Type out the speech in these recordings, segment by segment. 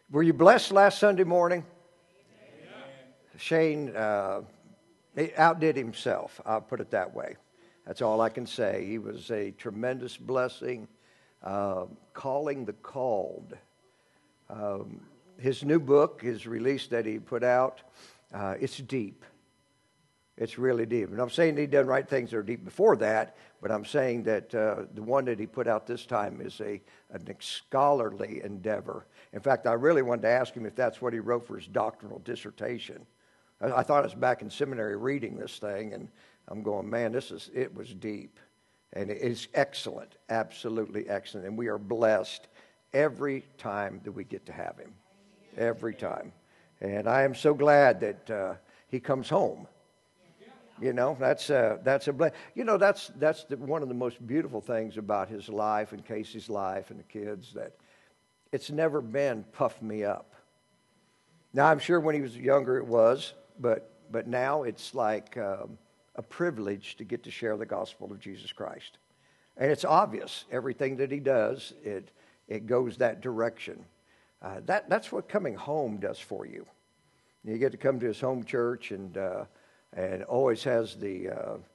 Were you blessed last Sunday morning? Shane he outdid himself. I'll put it that way. That's all I can say. He was a tremendous blessing. Calling the Called. His new book, his release that he put out, it's deep. It's really deep. And I'm saying he done right things that are deep before that, but I'm saying that the one that he put out this time is a scholarly endeavor. In fact, I really wanted to ask him if that's what he wrote for his doctoral dissertation. I thought I was back in seminary reading this thing, and I'm going, man, it was deep. And it is excellent, absolutely excellent. And we are blessed every time that we get to have him. Every time. And I am so glad that he comes home. You know, that's a blessing. You know, that's one of the most beautiful things about his life and Casey's life and the kids, that it's never been puff me up. Now, I'm sure when he was younger it was, but now it's like a privilege to get to share the gospel of Jesus Christ. And it's obvious. Everything that he does, it goes that direction. That's what coming home does for you. You get to come to his home church and always has the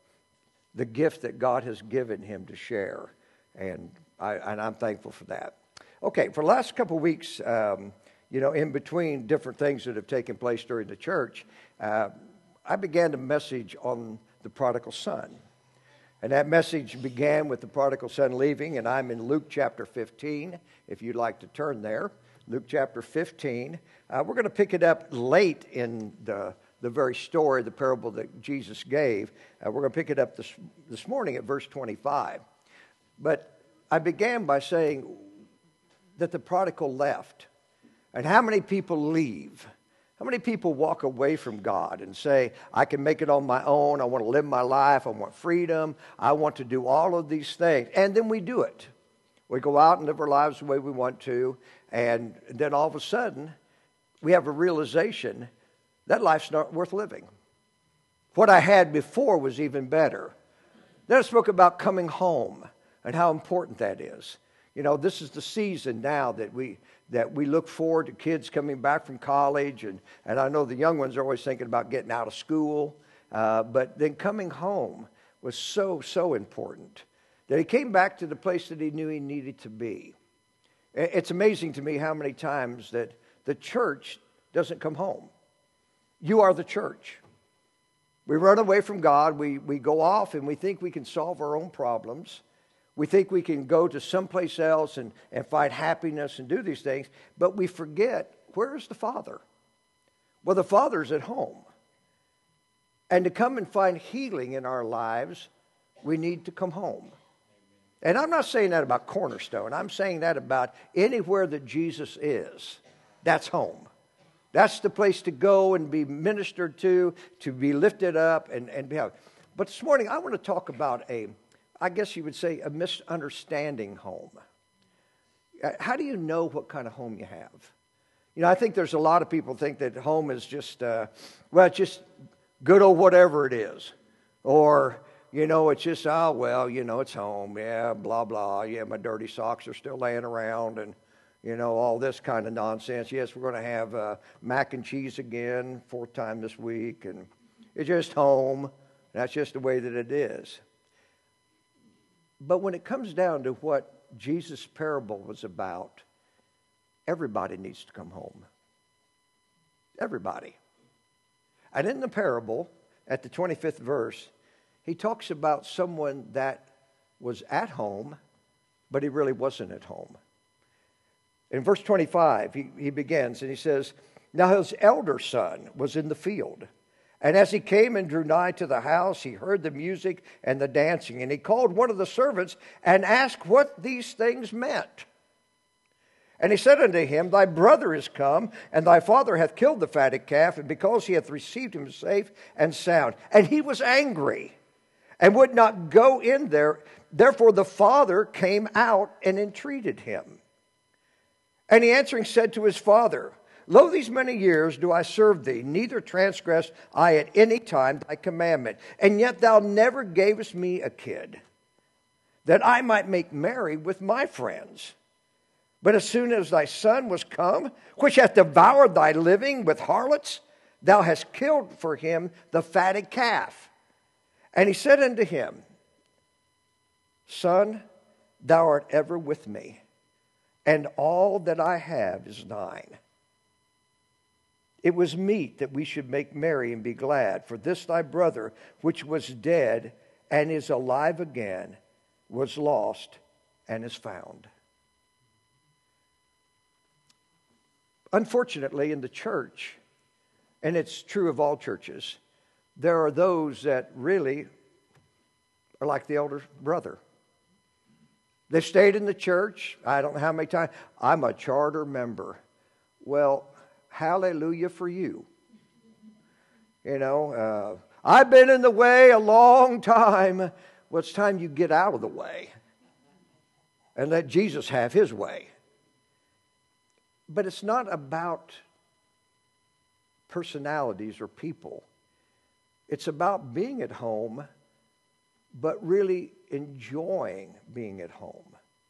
gift that God has given him to share, and I'm thankful for that. Okay, for the last couple of weeks, in between different things that have taken place during the church, I began to message on the prodigal son, and that message began with the prodigal son leaving, and I'm in Luke chapter 15. If you'd like to turn there, Luke chapter 15. We're going to pick it up late in the very story, the parable that Jesus gave. We're going to pick it up this morning at verse 25. But I began by saying that the prodigal left. And how many people leave? How many people walk away from God and say, I can make it on my own, I want to live my life, I want freedom, I want to do all of these things. And then we do it. We go out and live our lives the way we want to, and then all of a sudden, we have a realization that life's not worth living. What I had before was even better. Then I spoke about coming home and how important that is. You know, this is the season now that we look forward to kids coming back from college, and I know the young ones are always thinking about getting out of school, but then coming home was so important that he came back to the place that he knew he needed to be. It's amazing to me how many times that the church doesn't come home. You are the church. We run away from God. We go off and we think we can solve our own problems. We think we can go to someplace else and find happiness and do these things. But we forget, where is the Father? Well, the Father's at home. And to come and find healing in our lives, we need to come home. And I'm not saying that about Cornerstone. I'm saying that about anywhere that Jesus is. That's home. That's the place to go and be ministered to be lifted up and be helped. But this morning, I want to talk about I guess you would say, a misunderstanding home. How do you know what kind of home you have? You know, I think there's a lot of people think that home is just, it's just good old whatever it is. Or, it's just, it's home. Yeah, blah, blah. Yeah, my dirty socks are still laying around and, all this kind of nonsense. Yes, we're going to have mac and cheese again, 4th time this week. And it's just home. That's just the way that it is. But when it comes down to what Jesus' parable was about, everybody needs to come home. Everybody. And in the parable, at the 25th verse, he talks about someone that was at home, but he really wasn't at home. In verse 25, he begins and he says, Now his elder son was in the field. And as he came and drew nigh to the house, he heard the music and the dancing. And he called one of the servants and asked what these things meant. And he said unto him, Thy brother is come, and thy father hath killed the fatted calf, and because he hath received him safe and sound. And he was angry, and would not go in there. Therefore the father came out and entreated him. And he answering said to his father, Lo, these many years do I serve thee, neither transgressed I at any time thy commandment. And yet thou never gavest me a kid, that I might make merry with my friends. But as soon as thy son was come, which hath devoured thy living with harlots, thou hast killed for him the fatted calf. And he said unto him, Son, thou art ever with me, and all that I have is thine. It was meet that we should make merry and be glad, for this thy brother, which was dead and is alive again, was lost and is found. Unfortunately, in the church, and it's true of all churches, there are those that really are like the elder brother. They've stayed in the church, I don't know how many times. I'm a charter member. Well, hallelujah for you. You know, I've been in the way a long time. Well, it's time you get out of the way and let Jesus have his way. But it's not about personalities or people. It's about being at home, but really enjoying being at home.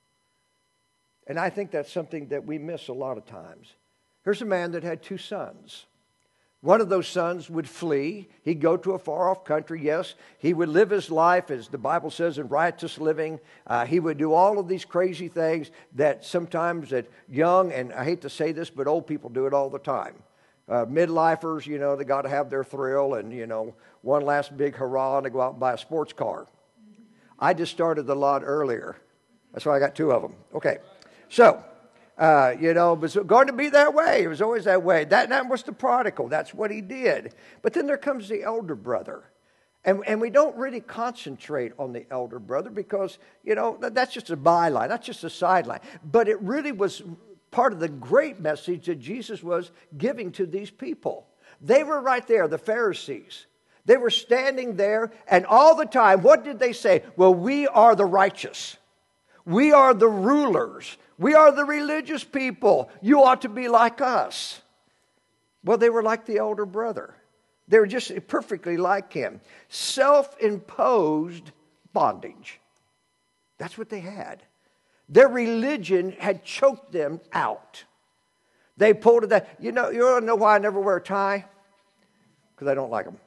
And I think that's something that we miss a lot of times. Here's a man that had 2 sons. One of those sons would flee. He'd go to a far-off country, yes. He would live his life, as the Bible says, in riotous living. He would do all of these crazy things that sometimes that young, and I hate to say this, but old people do it all the time. Midlifers, you know, they got to have their thrill and, you know, one last big hurrah and they go out and buy a sports car. I just started the lot earlier. That's why I got 2 of them. Okay. So, you know, it was going to be that way. It was always that way. That was the prodigal. That's what he did. But then there comes the elder brother. And we don't really concentrate on the elder brother because, you know, that's just a byline. That's just a sideline. But it really was part of the great message that Jesus was giving to these people. They were right there, the Pharisees. They were standing there, and all the time, what did they say? Well, we are the righteous. We are the rulers. We are the religious people. You ought to be like us. Well, they were like the elder brother. They were just perfectly like him. Self-imposed bondage. That's what they had. Their religion had choked them out. They pulled it that. You want to know why I never wear a tie? Because I don't like them.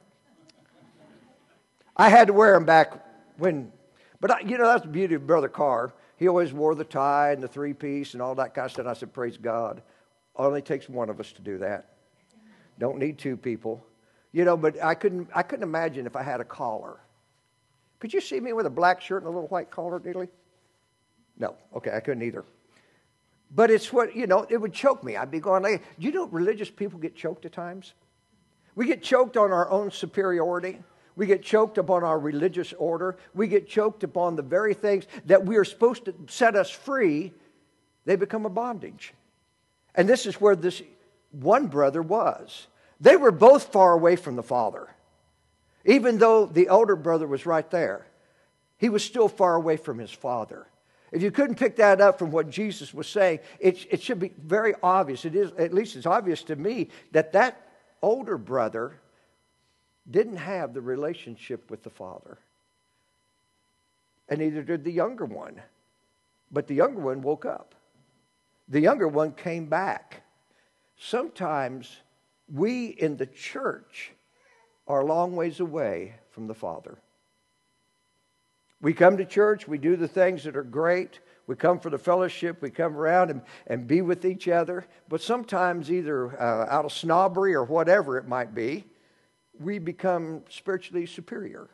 I had to wear them back when, but that's the beauty of Brother Carr. He always wore the tie and the 3-piece and all that kind of stuff. I said, praise God. Only takes one of us to do that. Don't need 2 people. But I couldn't imagine if I had a collar. Could you see me with a black shirt and a little white collar, Diddley? No. Okay, I couldn't either. But it's what, it would choke me. I'd be going, do you know religious people get choked at times? We get choked on our own superiority. We get choked upon our religious order. We get choked upon the very things that we are supposed to set us free. They become a bondage. And this is where this one brother was. They were both far away from the Father. Even though the older brother was right there, he was still far away from his Father. If you couldn't pick that up from what Jesus was saying, it should be very obvious. It is, at least it's obvious to me, that older brother didn't have the relationship with the Father. And neither did the younger one. But the younger one woke up. The younger one came back. Sometimes we in the church are a long ways away from the Father. We come to church, we do the things that are great. We come for the fellowship, we come around and be with each other. But sometimes either out of snobbery or whatever it might be, we become spiritually superior.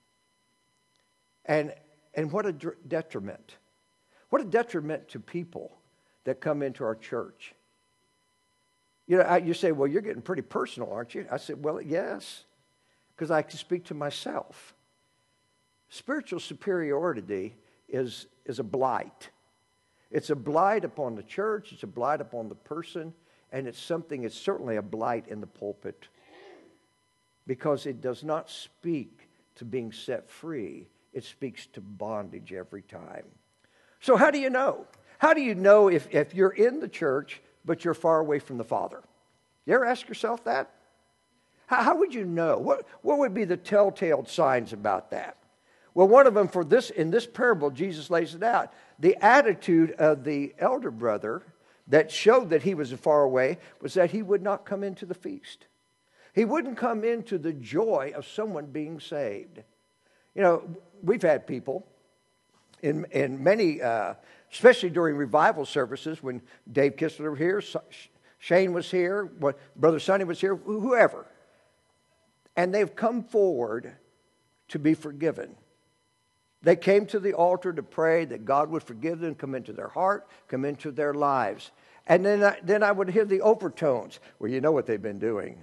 And what a detriment. What a detriment to people that come into our church. You say, well, you're getting pretty personal, aren't you? I said, well, yes, because I can speak to myself. Spiritual superiority is a blight. It's a blight upon the church. It's a blight upon the person. And it's certainly a blight in the pulpit. Because it does not speak to being set free. It speaks to bondage every time. So how do you know? How do you know if you're in the church, but you're far away from the Father? You ever ask yourself that? How would you know? What would be the telltale signs about that? Well, one of them in this parable, Jesus lays it out. The attitude of the elder brother that showed that he was far away was that he would not come into the feast. He wouldn't come into the joy of someone being saved. You know, we've had people in many, especially during revival services when Dave Kistler was here, Shane was here, Brother Sonny was here, whoever. And they've come forward to be forgiven. They came to the altar to pray that God would forgive them, come into their heart, come into their lives. And then I would hear the overtones. Well, you know what they've been doing.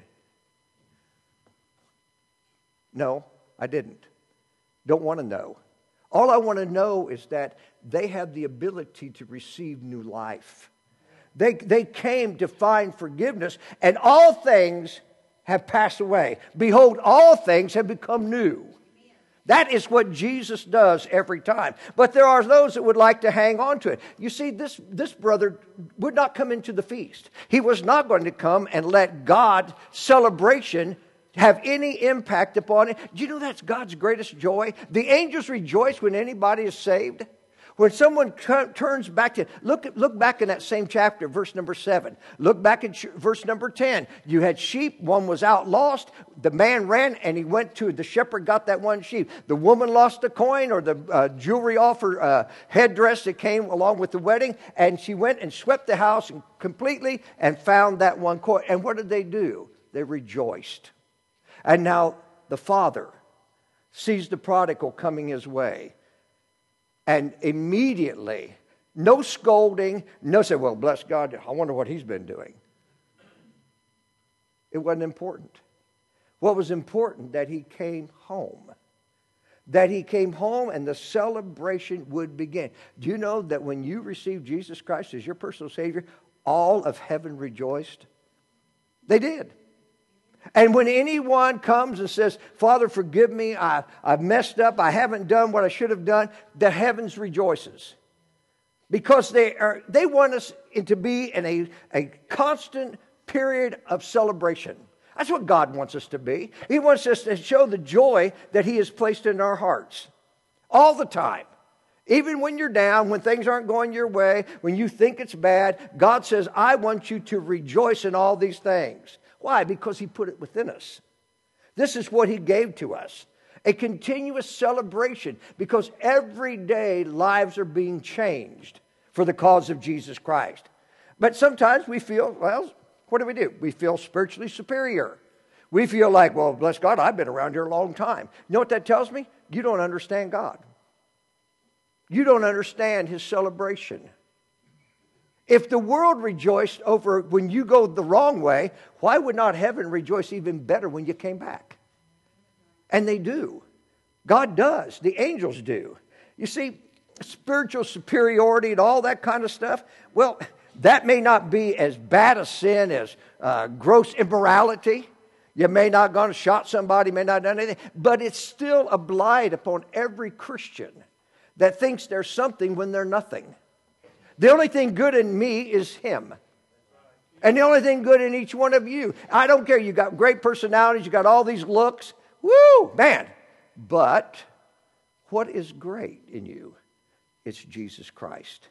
No, I didn't. Don't want to know. All I want to know is that they have the ability to receive new life. They came to find forgiveness, and all things have passed away. Behold, all things have become new. That is what Jesus does every time. But there are those that would like to hang on to it. You see, this brother would not come into the feast. He was not going to come and let God's celebration have any impact upon it. Do you know that's God's greatest joy? The angels rejoice when anybody is saved. When someone turns back to, look back in that same chapter, verse number 7. Look back at verse number 10. You had sheep, one was out lost. The man ran and he went to, the shepherd got that one sheep. The woman lost a coin or the jewelry off her headdress that came along with the wedding. And she went and swept the house completely and found that one coin. And what did they do? They rejoiced. And now the father sees the prodigal coming his way. And immediately, no scolding, no say, well, bless God, I wonder what he's been doing. It wasn't important. What was important, that he came home. That he came home and the celebration would begin. Do you know that when you received Jesus Christ as your personal Savior, all of heaven rejoiced? They did. And when anyone comes and says, Father, forgive me, I've messed up, I haven't done what I should have done, the heavens rejoices. Because they want us to be in a constant period of celebration. That's what God wants us to be. He wants us to show the joy that He has placed in our hearts. All the time. Even when you're down, when things aren't going your way, when you think it's bad, God says, I want you to rejoice in all these things. Why? Because He put it within us. This is what He gave to us. A continuous celebration, because every day lives are being changed for the cause of Jesus Christ. But sometimes we feel, well, what do? We feel spiritually superior. We feel like, well, bless God, I've been around here a long time. You know what that tells me? You don't understand God. You don't understand His celebration. If the world rejoiced over when you go the wrong way, why would not heaven rejoice even better when you came back? And they do. God does. The angels do. You see, spiritual superiority and all that kind of stuff, well, that may not be as bad a sin as gross immorality. You may not have gone and shot somebody, may not have done anything, but it's still a blight upon every Christian that thinks there's something when they're nothing. The only thing good in me is Him. And the only thing good in each one of you. I don't care. You got great personalities. You got all these looks. Woo, man. But what is great in you? It's Jesus Christ.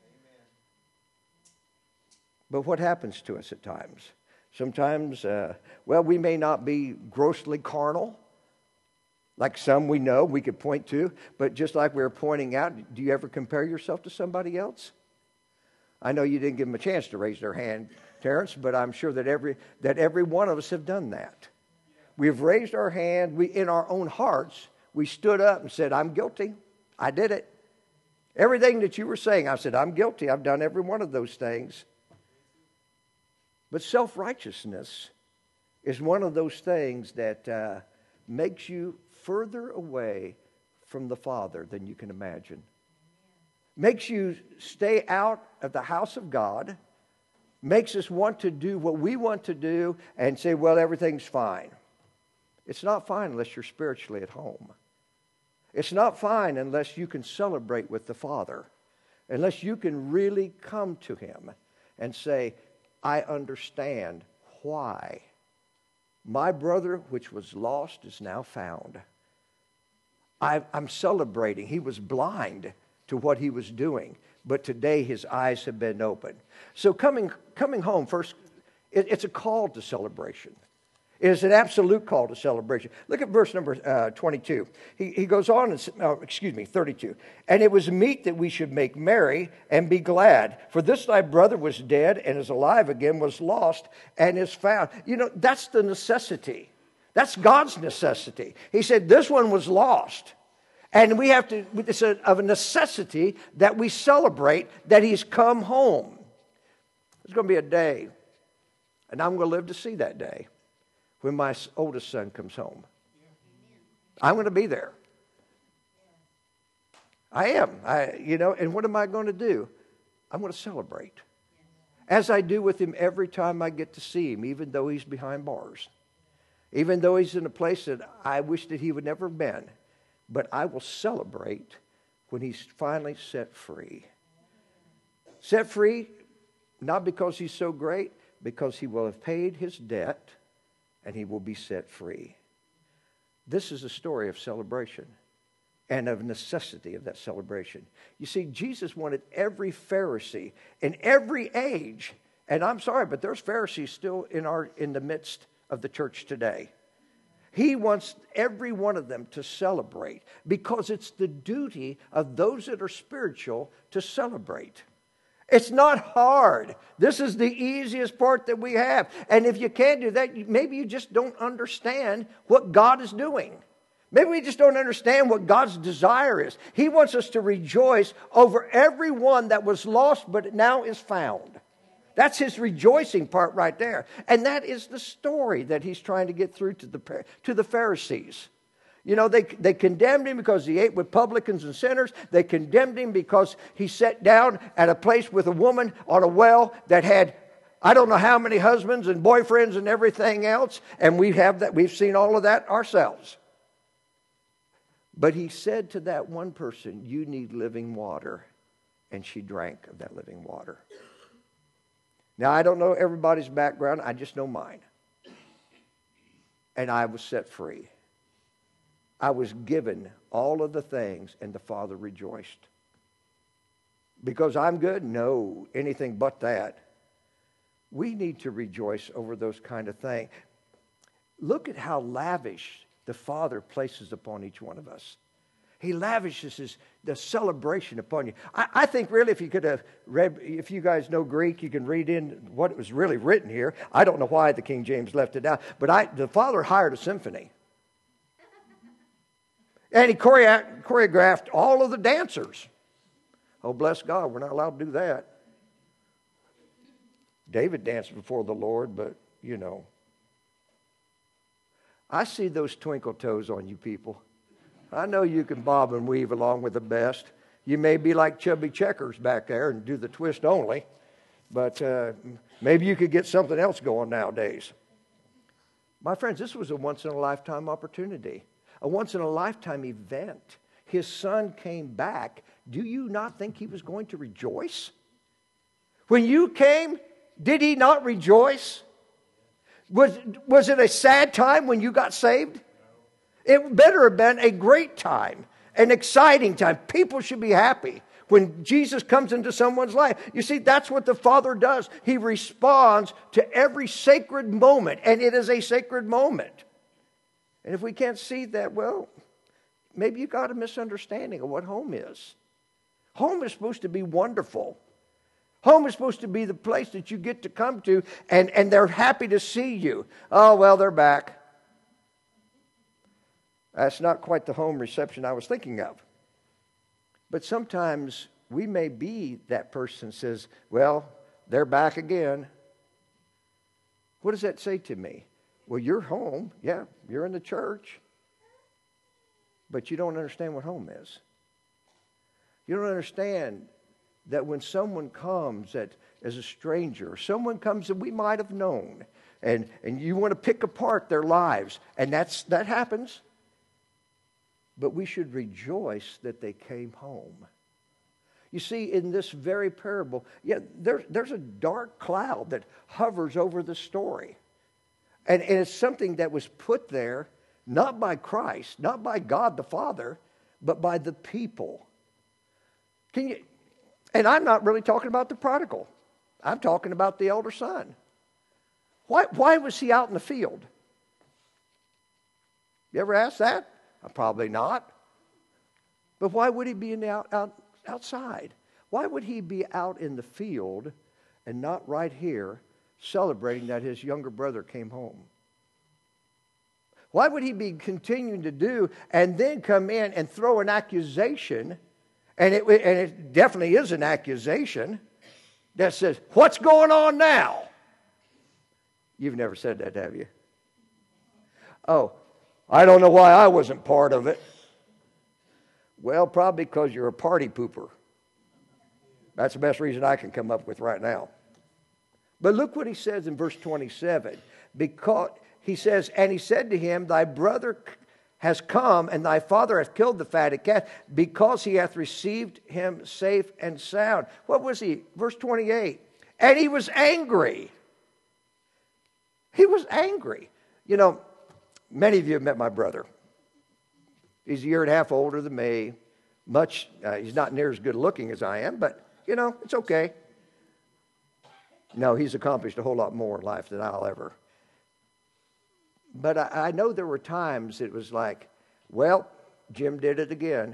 But what happens to us at times? Sometimes, we may not be grossly carnal. Like some we know, we could point to. But just like we were pointing out, do you ever compare yourself to somebody else? I know you didn't give them a chance to raise their hand, Terrence, but I'm sure that every one of us have done that. We've raised our hand. In our own hearts, we stood up and said, I'm guilty. I did it. Everything that you were saying, I said, I'm guilty. I've done every one of those things. But self-righteousness is one of those things that makes you further away from the Father than you can imagine. Makes you stay out of the house of God, makes us want to do what we want to do and say, well, everything's fine. It's not fine unless you're spiritually at home. It's not fine unless you can celebrate with the Father, unless you can really come to Him and say, I understand why my brother which was lost is now found. I'm celebrating. He was blind to what he was doing, but today his eyes have been opened. So coming home, first, it's a call to celebration. It is an absolute call to celebration. Look at verse number 22. He goes on, 32. And it was meet that we should make merry and be glad. For this thy brother was dead and is alive again, was lost and is found. You know, that's the necessity. That's God's necessity. He said this one was lost. And we have to, it's of a necessity that we celebrate that he's come home. There's going to be a day, and I'm going to live to see that day, when my oldest son comes home. I'm going to be there. I am. And what am I going to do? I'm going to celebrate. As I do with him every time I get to see him, even though he's behind bars. Even though he's in a place that I wish that he would never have been. But I will celebrate when he's finally set free. Set free, not because he's so great, because he will have paid his debt and he will be set free. This is a story of celebration and of necessity of that celebration. You see, Jesus wanted every Pharisee in every age, and I'm sorry, but there's Pharisees still in the midst of the church today. He wants every one of them to celebrate because it's the duty of those that are spiritual to celebrate. It's not hard. This is the easiest part that we have. And if you can't do that, maybe you just don't understand what God is doing. Maybe we just don't understand what God's desire is. He wants us to rejoice over everyone that was lost but now is found. That's his rejoicing part right there. And that is the story that he's trying to get through to the Pharisees. You know, they condemned him because he ate with publicans and sinners. They condemned him because he sat down at a place with a woman on a well that had, I don't know how many husbands and boyfriends and everything else. And we've seen all of that ourselves. But he said to that one person, you need living water. And she drank of that living water. Now, I don't know everybody's background. I just know mine. And I was set free. I was given all of the things, and the Father rejoiced. Because I'm good? No, anything but that. We need to rejoice over those kind of things. Look at how lavish the Father places upon each one of us. He lavishes the celebration upon you. I think really if you could have read, if you guys know Greek, you can read in what was really written here. I don't know why the King James left it out, but the Father hired a symphony. And he choreographed all of the dancers. Oh, bless God, we're not allowed to do that. David danced before the Lord, but, you know. I see those twinkle toes on you people. I know you can bob and weave along with the best. You may be like Chubby Checkers back there and do the twist only, but maybe you could get something else going nowadays. My friends, this was a once-in-a-lifetime opportunity, a once-in-a-lifetime event. His son came back. Do you not think he was going to rejoice? When you came, did he not rejoice? Was it a sad time when you got saved? It better have been a great time, an exciting time. People should be happy when Jesus comes into someone's life. You see, that's what the Father does. He responds to every sacred moment, and it is a sacred moment. And if we can't see that, well, maybe you got a misunderstanding of what home is. Home is supposed to be wonderful. Home is supposed to be the place that you get to come to, and they're happy to see you. Oh, well, they're back. That's not quite the home reception I was thinking of. But sometimes we may be that person who says, well, they're back again. What does that say to me? Well, you're home. Yeah, you're in the church. But you don't understand what home is. You don't understand that when someone comes that as a stranger, someone comes that we might have known, and you want to pick apart their lives, and that happens. But we should rejoice that they came home. You see, in this very parable, there's a dark cloud that hovers over the story. And it's something that was put there not by Christ, not by God the Father, but by the people. Can you? And I'm not really talking about the prodigal. I'm talking about the elder son. Why was he out in the field? You ever asked that? Probably not. But why would he be outside? Why would he be out in the field and not right here celebrating that his younger brother came home? Why would he be continuing to do and then come in and throw an accusation, and it definitely is an accusation, that says, what's going on now? You've never said that, have you? Oh, I don't know why I wasn't part of it. Well, probably because you're a party pooper. That's the best reason I can come up with right now. But look what he says in verse 27. Because he says, and he said to him, thy brother has come, and thy father hath killed the fatted calf, because he hath received him safe and sound. What was he? Verse 28. And he was angry. He was angry. You know, many of you have met my brother. He's a year and a half older than me. He's not near as good looking as I am, but, you know, it's okay. No, he's accomplished a whole lot more in life than I'll ever. But I know there were times it was like, well, Jim did it again.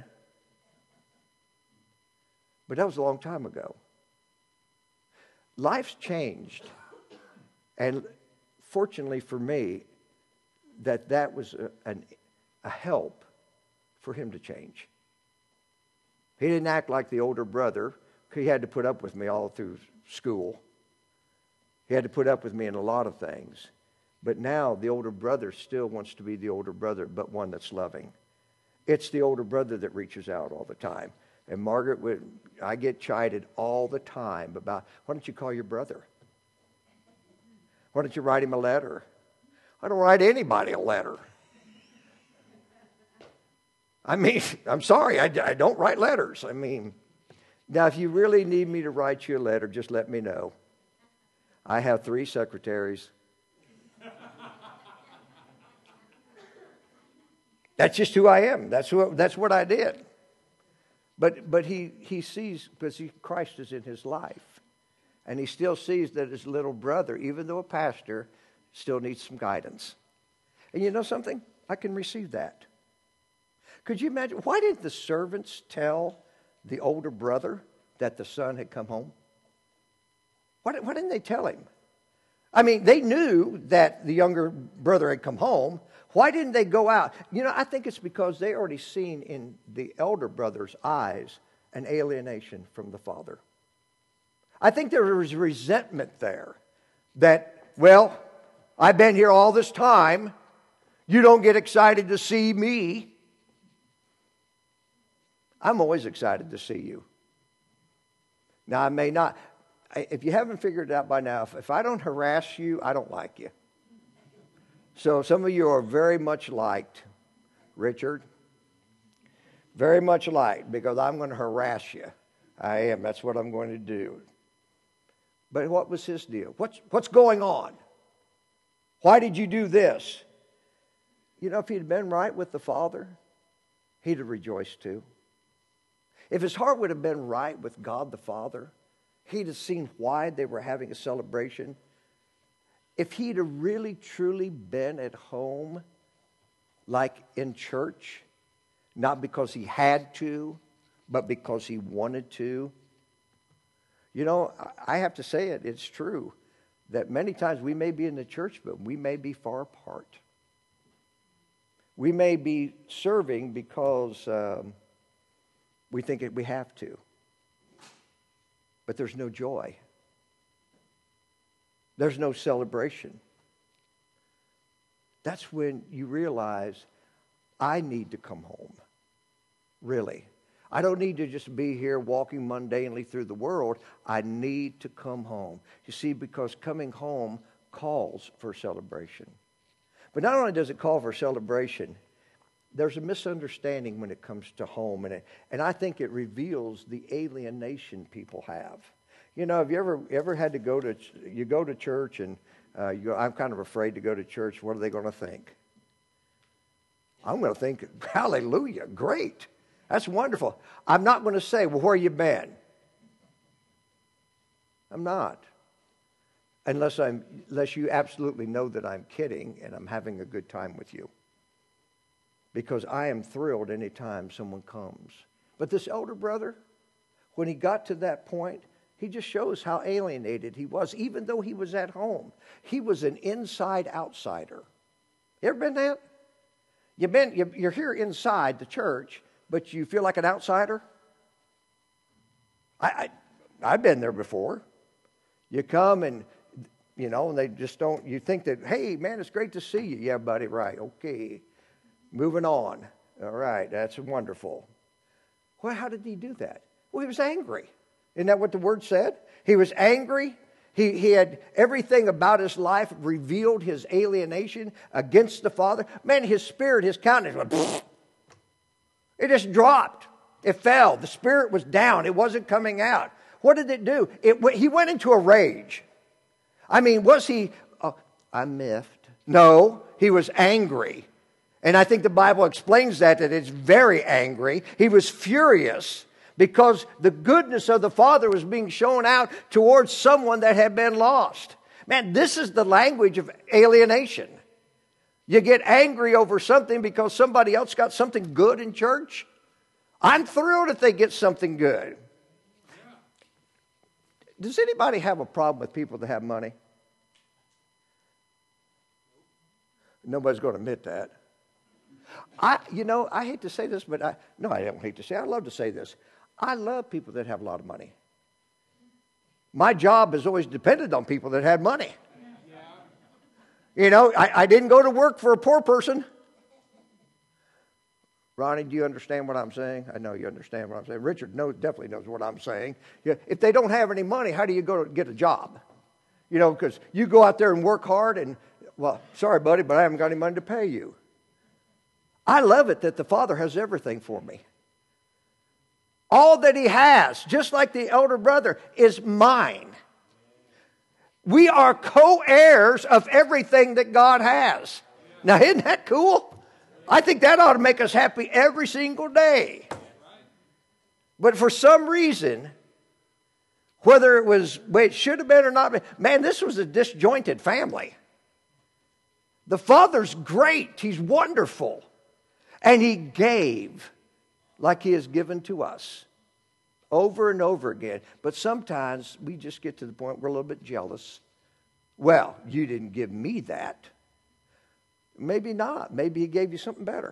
But that was a long time ago. Life's changed. And fortunately for me, that was a help for him to change. He didn't act like the older brother. He had to put up with me all through school. He had to put up with me in a lot of things. But now the older brother still wants to be the older brother, but one that's loving. It's the older brother that reaches out all the time. And Margaret, I get chided all the time about, why don't you call your brother? Why don't you write him a letter? I don't write anybody a letter. I mean, I'm sorry, I don't write letters. I mean, now if you really need me to write you a letter, just let me know. I have 3 secretaries. That's just who I am. That's what I did. But he sees, because Christ is in his life. And he still sees that his little brother, even though a pastor, still needs some guidance. And you know something? I can receive that. Could you imagine? Why didn't the servants tell the older brother that the son had come home? Why didn't they tell him? I mean, they knew that the younger brother had come home. Why didn't they go out? You know, I think it's because they already seen in the elder brother's eyes an alienation from the father. I think there was resentment there that, well, I've been here all this time. You don't get excited to see me. I'm always excited to see you. Now, I may not. If you haven't figured it out by now, if I don't harass you, I don't like you. So some of you are very much liked, Richard. Very much liked, because I'm going to harass you. I am. That's what I'm going to do. But what was his deal? What's going on? Why did you do this? You know, if he'd been right with the Father, he'd have rejoiced too. If his heart would have been right with God the Father, he'd have seen why they were having a celebration. If he'd have really, truly been at home, like in church, not because he had to, but because he wanted to. You know, I have to say it, it's true, that many times we may be in the church, but we may be far apart. We may be serving because we think we have to. But there's no joy. There's no celebration. That's when you realize, I need to come home. Really. I don't need to just be here walking mundanely through the world. I need to come home. You see, because coming home calls for celebration. But not only does it call for celebration, there's a misunderstanding when it comes to home. And I think it reveals the alienation people have. You know, have you ever had to go to church and I'm kind of afraid to go to church. What are they going to think? I'm going to think, hallelujah, great. That's wonderful. I'm not going to say, well, where you been? I'm not. Unless you absolutely know that I'm kidding and I'm having a good time with you. Because I am thrilled anytime someone comes. But this elder brother, when he got to that point, he just shows how alienated he was, even though he was at home. He was an inside outsider. You ever been that? You're here inside the church, but you feel like an outsider? I've been there before. You come and, and they just don't, you think that, hey, man, it's great to see you. Yeah, buddy, right, okay. Moving on. All right, that's wonderful. Well, how did he do that? Well, he was angry. Isn't that what the word said? He was angry. He had everything about his life revealed his alienation against the Father. Man, his spirit, his countenance went, pfft. It just dropped. It fell. The spirit was down. It wasn't coming out. What did it do? He went into a rage. I mean, was he, I miffed? No, he was angry. And I think the Bible explains that it's very angry. He was furious because the goodness of the Father was being shown out towards someone that had been lost. Man, this is the language of alienation. You get angry over something because somebody else got something good in church. I'm thrilled if they get something good. Does anybody have a problem with people that have money? Nobody's going to admit that. I hate to say this, but I don't hate to say it. I love to say this. I love people that have a lot of money. My job has always depended on people that had money. I didn't go to work for a poor person. Ronnie, do you understand what I'm saying? I know you understand what I'm saying. Richard definitely knows what I'm saying. Yeah, if they don't have any money, how do you go to get a job? Because you go out there and work hard and, well, sorry, buddy, but I haven't got any money to pay you. I love it that the Father has everything for me. All that He has, just like the elder brother, is mine. We are co-heirs of everything that God has. Now, isn't that cool? I think that ought to make us happy every single day. But for some reason, whether it was the way it should have been or not, man, this was a disjointed family. The Father's great. He's wonderful. And He gave like He has given to us over and over again. But sometimes we just get to the point we're a little bit jealous. Well, you didn't give me that. Maybe not. Maybe He gave you something better.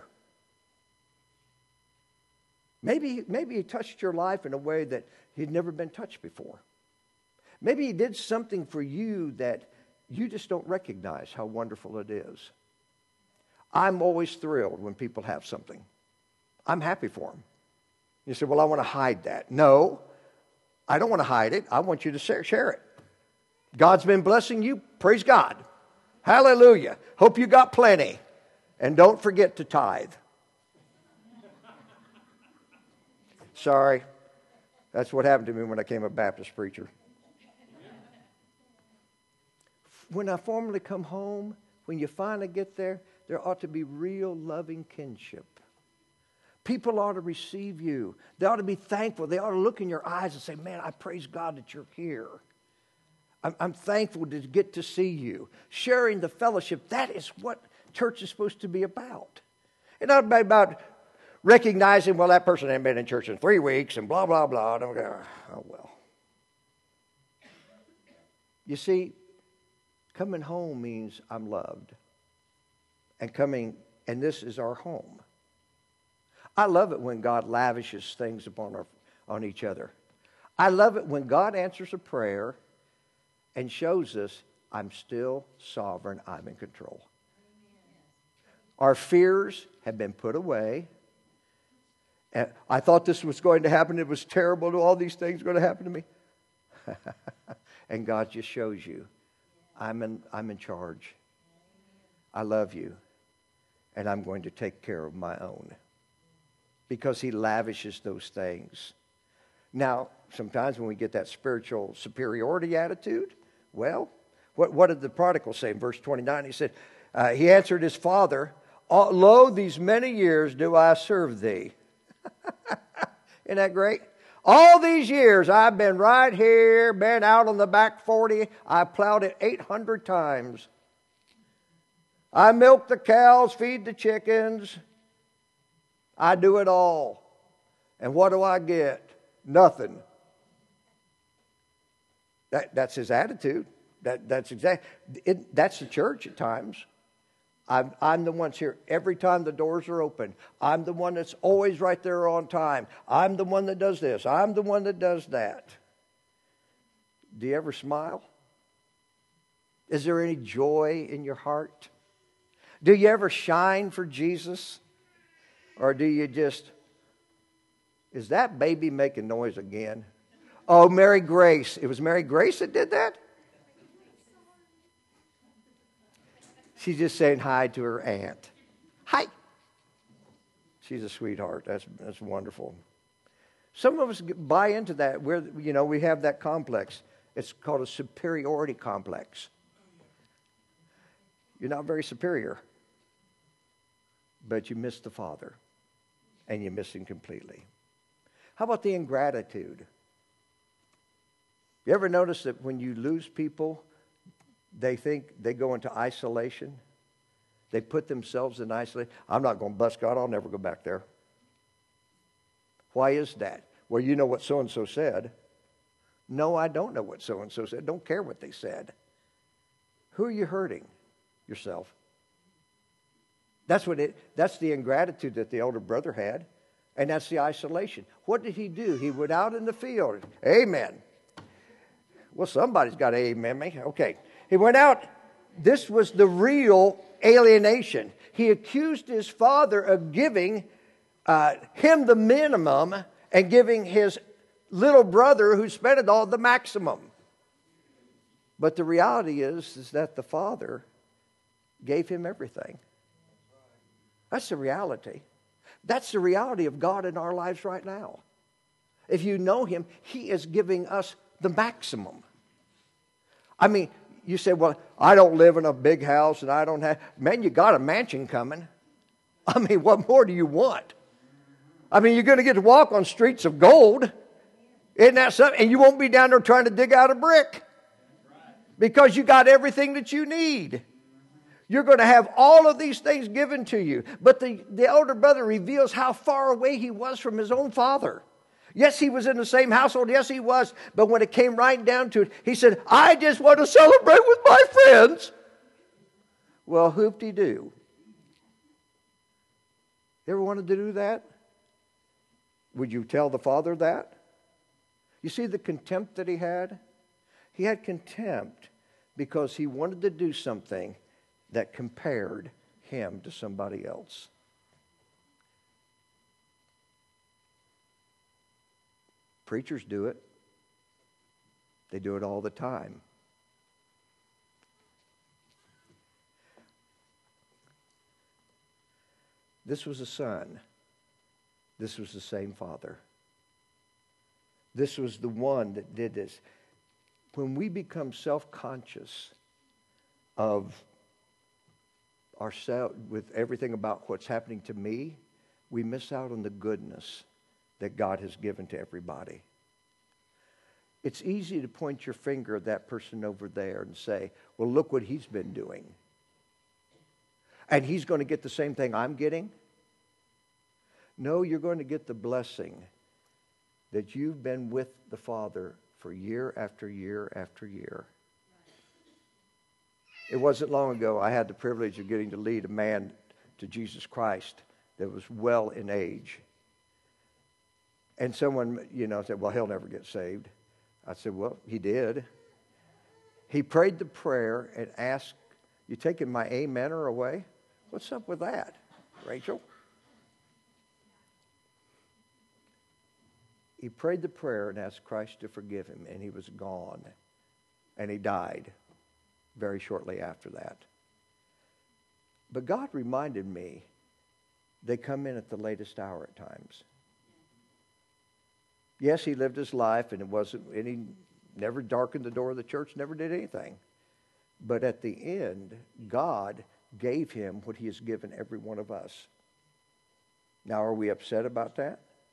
Maybe He touched your life in a way that He'd never been touched before. Maybe He did something for you that you just don't recognize how wonderful it is. I'm always thrilled when people have something. I'm happy for them. You say, well, I want to hide that. No, I don't want to hide it. I want you to share it. God's been blessing you. Praise God. Hallelujah. Hope you got plenty. And don't forget to tithe. Sorry. That's what happened to me when I became a Baptist preacher. When I formally come home, when you finally get there, there ought to be real loving kinship. People ought to receive you. They ought to be thankful. They ought to look in your eyes and say, man, I praise God that you're here. I'm thankful to get to see you. Sharing the fellowship, that is what church is supposed to be about. It's not about recognizing, well, that person hasn't been in church in 3 weeks and blah, blah, blah. Oh, well. You see, coming home means I'm loved. And this is our home. I love it when God lavishes things on each other. I love it when God answers a prayer and shows us I'm still sovereign, I'm in control. Our fears have been put away. And I thought this was going to happen. It was terrible. All these things were going to happen to me. And God just shows you, I'm in charge. I love you. And I'm going to take care of my own. Because He lavishes those things. Now, sometimes when we get that spiritual superiority attitude, well, what did the prodigal say in verse 29? He said, he answered his father, lo, these many years do I serve thee. Isn't that great? All these years I've been right here, been out on the back 40. I plowed it 800 times. I milk the cows, feed the chickens. I do it all. And what do I get? Nothing. That's his attitude. That's the church at times. I'm the one here every time the doors are open. I'm the one that's always right there on time. I'm the one that does this. I'm the one that does that. Do you ever smile? Is there any joy in your heart? Do you ever shine for Jesus? Or do you just, is that baby making noise again? Oh, Mary Grace. It was Mary Grace that did that? She's just saying hi to her aunt. Hi. She's a sweetheart. That's wonderful. Some of us buy into that where, we have that complex. It's called a superiority complex. You're not very superior, but you miss the Father, and you miss Him completely. How about the ingratitude? You ever notice that when you lose people, they think they go into isolation? They put themselves in isolation. I'm not going to bust God. I'll never go back there. Why is that? Well, you know what so-and-so said. No, I don't know what so-and-so said. Don't care what they said. Who are you hurting? Yourself. That's the ingratitude that the older brother had, and that's the isolation. What did he do? He went out in the field. Amen. Well, somebody's got to amen me. Okay. He went out. This was the real alienation. He accused his father of giving him the minimum and giving his little brother who spent it all the maximum. But the reality is that the father gave him everything. That's the reality. That's the reality of God in our lives right now. If you know Him, He is giving us the maximum. I mean, you say, well, I don't live in a big house and I don't have... Man, you got a mansion coming. I mean, what more do you want? I mean, you're going to get to walk on streets of gold. Isn't that something? And you won't be down there trying to dig out a brick. Because you got everything that you need. You're going to have all of these things given to you. But the elder brother reveals how far away he was from his own father. Yes, he was in the same household. Yes, he was. But when it came right down to it, he said, I just want to celebrate with my friends. Well, hoop-de-doo. You ever wanted to do that? Would you tell the father that? You see the contempt that he had? He had contempt because he wanted to do something that compared him to somebody else. Preachers do it. They do it all the time. This was a son. This was the same father. This was the one that did this. When we become self-conscious of ourselves, with everything about what's happening to me, we miss out on the goodness that God has given to everybody. It's easy to point your finger at that person over there and say, well, look what he's been doing. And he's going to get the same thing I'm getting. No, you're going to get the blessing that you've been with the Father for year after year after year. It wasn't long ago I had the privilege of getting to lead a man to Jesus Christ that was well in age. And someone, said, well, he'll never get saved. I said, well, he did. He prayed the prayer and asked, you taking my amener away? What's up with that, Rachel? He prayed the prayer and asked Christ to forgive him, and he was gone. And he died very shortly after that. But God reminded me, they come in at the latest hour at times. Yes, he lived his life, and he never darkened the door of the church, never did anything. But at the end, God gave him what he has given every one of us. Now, are we upset about that?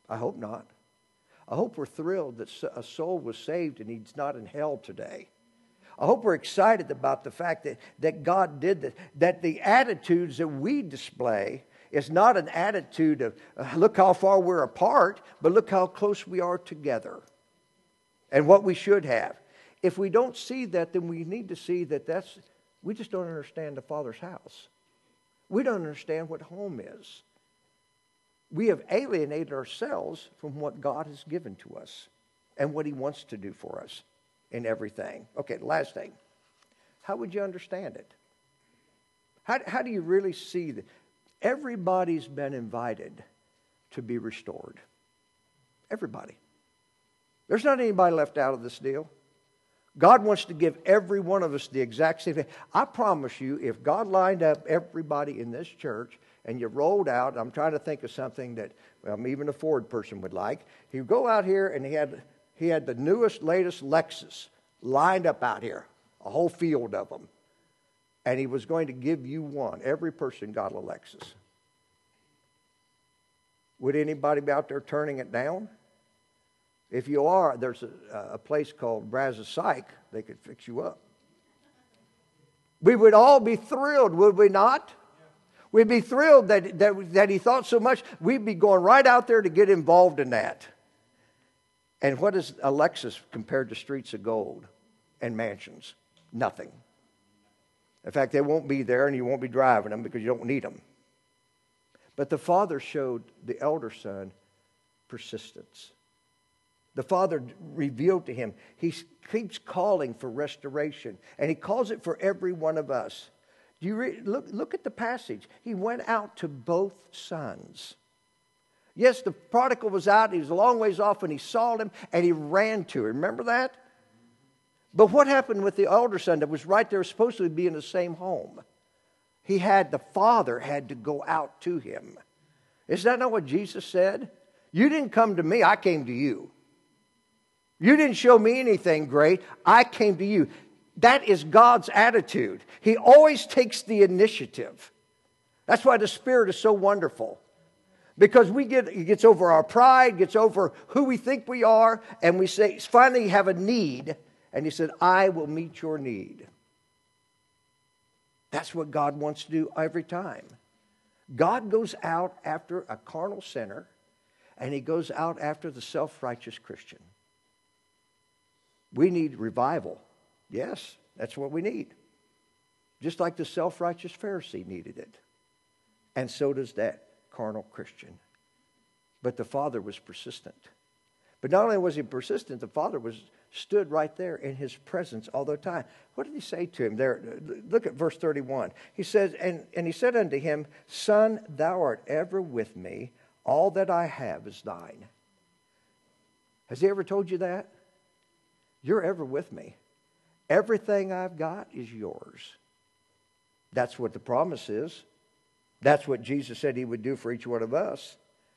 I hope not. I hope we're thrilled that a soul was saved and he's not in hell today. I hope we're excited about the fact that God did this, that the attitudes that we display is not an attitude of look how far we're apart, but look how close we are together and what we should have. If we don't see that, then we need to see that we just don't understand the Father's house. We don't understand what home is. We have alienated ourselves from what God has given to us and what He wants to do for us in everything. Okay, last thing. How would you understand it? How do you really see that? Everybody's been invited to be restored. Everybody. There's not anybody left out of this deal. God wants to give every one of us the exact same thing. I promise you, if God lined up everybody in this church and you rolled out, I'm trying to think of something that even a Ford person would like. He'd go out here and he had the newest, latest Lexus lined up out here, a whole field of them. And he was going to give you one. Every person got a Lexus. Would anybody be out there turning it down? If you are, there's a place called Brazos Psych. They could fix you up. We would all be thrilled, would we not? We'd be thrilled that he thought so much. We'd be going right out there to get involved in that. And what is a Lexus compared to streets of gold and mansions? Nothing. In fact, they won't be there and you won't be driving them because you don't need them. But the Father showed the elder son persistence. The Father revealed to him. He keeps calling for restoration. And He calls it for every one of us. Do you look at the passage. He went out to both sons. Yes, the prodigal was out. He was a long ways off and he saw him and he ran to him. Remember that? But what happened with the elder son that was right there, supposed to be in the same home? The Father had to go out to him. Is that not what Jesus said? You didn't come to me, I came to you. You didn't show me anything great, I came to you. That is God's attitude. He always takes the initiative. That's why the Spirit is so wonderful. Because it gets over our pride, gets over who we think we are, and we say, finally have a need. And He said, I will meet your need. That's what God wants to do every time. God goes out after a carnal sinner, and He goes out after the self-righteous Christian. We need revival. Yes, that's what we need. Just like the self-righteous Pharisee needed it. And so does that carnal Christian. But the Father was persistent. But not only was He persistent, the Father stood right there in His presence all the time. What did He say to him there? Look at verse 31. He says, and He said unto him, Son, thou art ever with me. All that I have is thine. Has He ever told you that? You're ever with me. Everything I've got is yours. That's what the promise is. That's what Jesus said He would do for each one of us.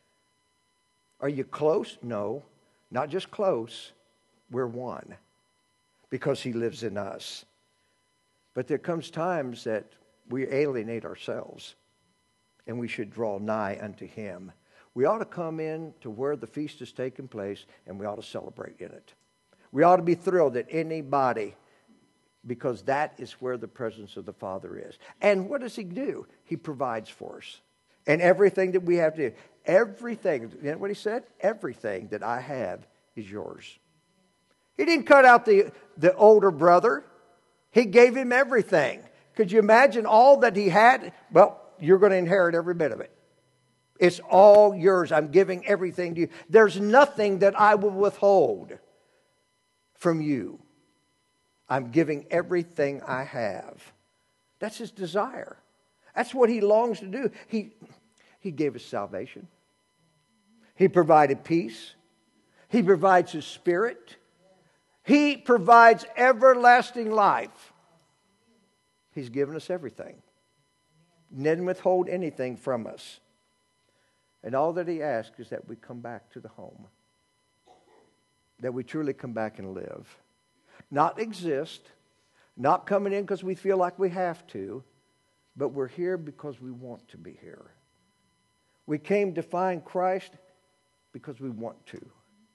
Are you close? No, not just close. We're one because He lives in us. But there comes times that we alienate ourselves and we should draw nigh unto Him. We ought to come in to where the feast is taking place and we ought to celebrate in it. We ought to be thrilled that anybody, because that is where the presence of the Father is. And what does He do? He provides for us. And everything that we have to do, everything, you know what He said? Everything that I have is yours. He didn't cut out the older brother. He gave him everything. Could you imagine all that he had? Well, you're going to inherit every bit of it. It's all yours. I'm giving everything to you. There's nothing that I will withhold from you. I'm giving everything I have. That's His desire. That's what He longs to do. He gave us salvation. He provided peace. He provides His Spirit. He provides everlasting life. He's given us everything. Didn't withhold anything from us. And all that He asks is that we come back to the home. That we truly come back and live. Not exist. Not coming in because we feel like we have to. But we're here because we want to be here. We came to find Christ because we want to.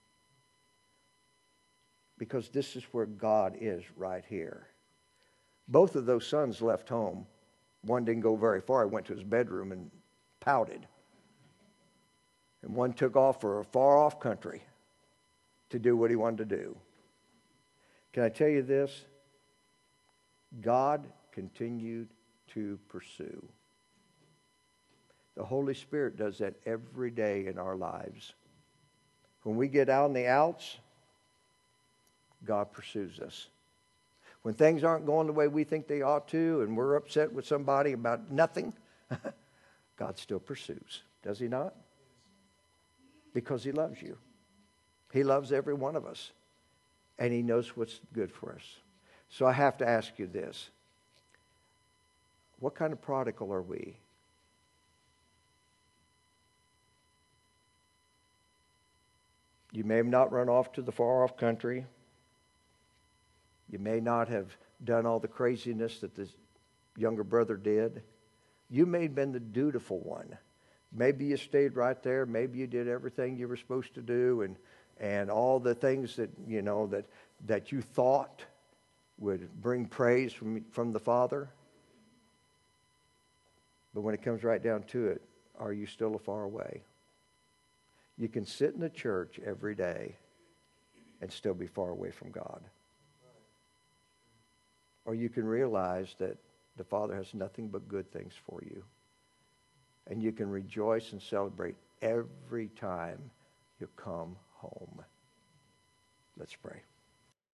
Because this is where God is right here. Both of those sons left home. One didn't go very far. He went to his bedroom and pouted. And one took off for a far-off country to do what he wanted to do. Can I tell you this? God continued to pursue. The Holy Spirit does that every day in our lives. When we get out in the outs, God pursues us. When things aren't going the way we think they ought to, and we're upset with somebody about nothing, God still pursues. Does he not? Because he loves you. He loves every one of us. And he knows what's good for us. So I have to ask you this. What kind of prodigal are we? You may have not run off to the far-off country. You may not have done all the craziness that this younger brother did. You may have been the dutiful one. Maybe you stayed right there. Maybe you did everything you were supposed to do, and all the things that that you thought would bring praise from the Father. But when it comes right down to it, are you still far away? You can sit in the church every day and still be far away from God. Or you can realize that the Father has nothing but good things for you. And you can rejoice and celebrate every time you come home. Let's pray.